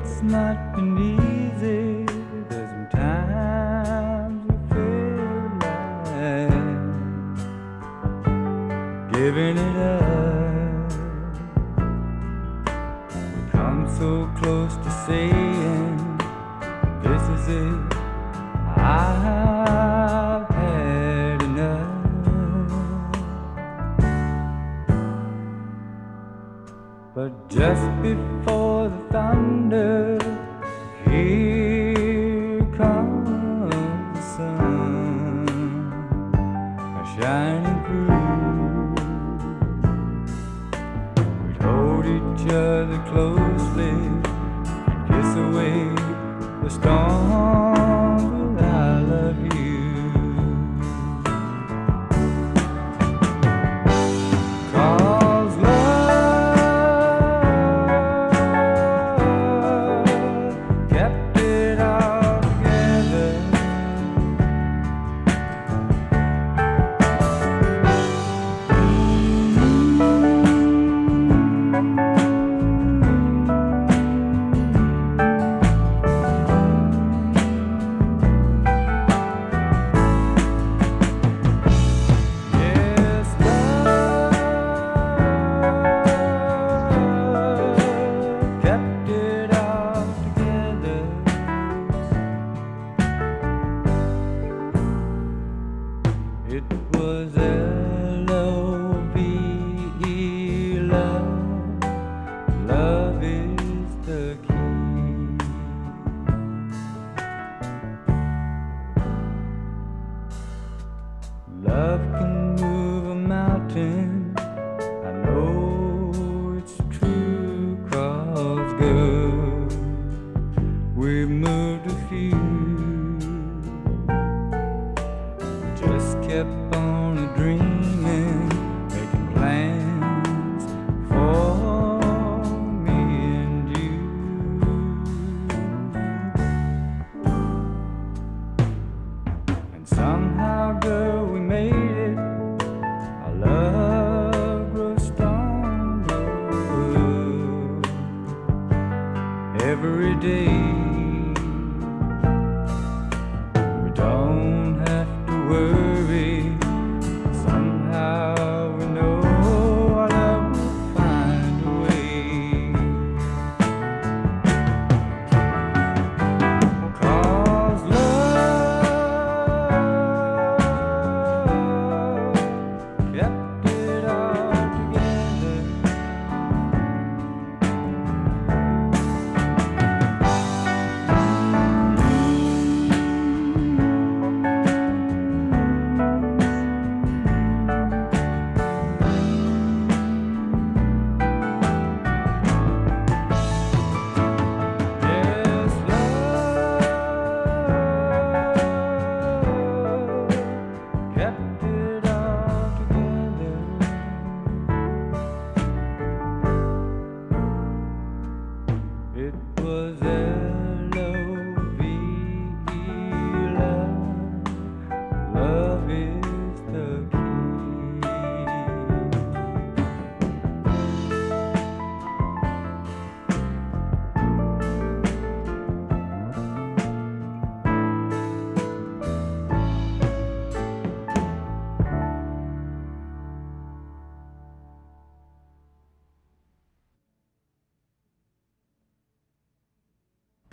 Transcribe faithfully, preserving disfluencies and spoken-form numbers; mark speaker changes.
Speaker 1: it's not been easy. There's some times we feel like giving it up. We come so close to saying, this is it, I've had enough. But just before the thunder, here comes the sun, shining through. We'd hold each other closely, kiss away the storms with I love you. Cause love kept it all together. It was L O V E, love. Love is the key. Love can move a mountain. I know it's true, 'cause good, we've moved a few. Just kept on a dreaming, making plans for me and you. And somehow, girl, we made it. Our love grows stronger every day.